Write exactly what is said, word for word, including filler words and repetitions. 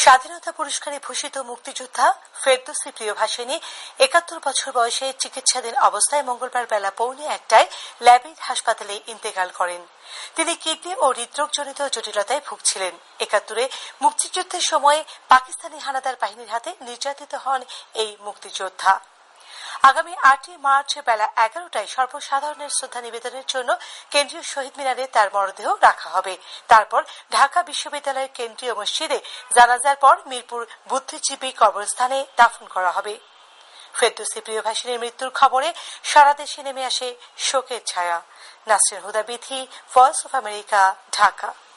স্বাধীনতা পুরস্কারে ভূষিত মুক্তিযোদ্ধা ফেরদৌসী প্রিয়ভাষিণী একাত্তর বছর বয়সে চিকিৎসাধীন অবস্থায় মঙ্গলবার বেলা পৌনে একটায় ল্যাবেড হাসপাতালে ইন্তেকাল করেন। তিনি কিডনি ও হৃদরোগজনিত জটিলতায় ভুগছিলেন। একাত্তরে মুক্তিযুদ্ধের সময় পাকিস্তানি হানাদার বাহিনীর হাতে নির্যাতিত হন এই মুক্তিযোদ্ধা। আগামী আটই মার্চ বেলা এগারোটায় সর্বসাধারণের শ্রদ্ধা নিবেদনের জন্য কেন্দ্রীয় শহীদ মিনারে তার মরদেহ রাখা হবে। তারপর ঢাকা বিশ্ববিদ্যালয়ের কেন্দ্রীয় মসজিদে জানাজার পর মিরপুর বুদ্ধিজীবী কবরস্থানে দাফন করা হবে। ফেরদৌসী প্রিয়ভাষিণীর মৃত্যুর খবরে সারা দেশে নেমে আসে শোকের ছায়া। Nasrin Huda Bithi, voice of America, Dhaka.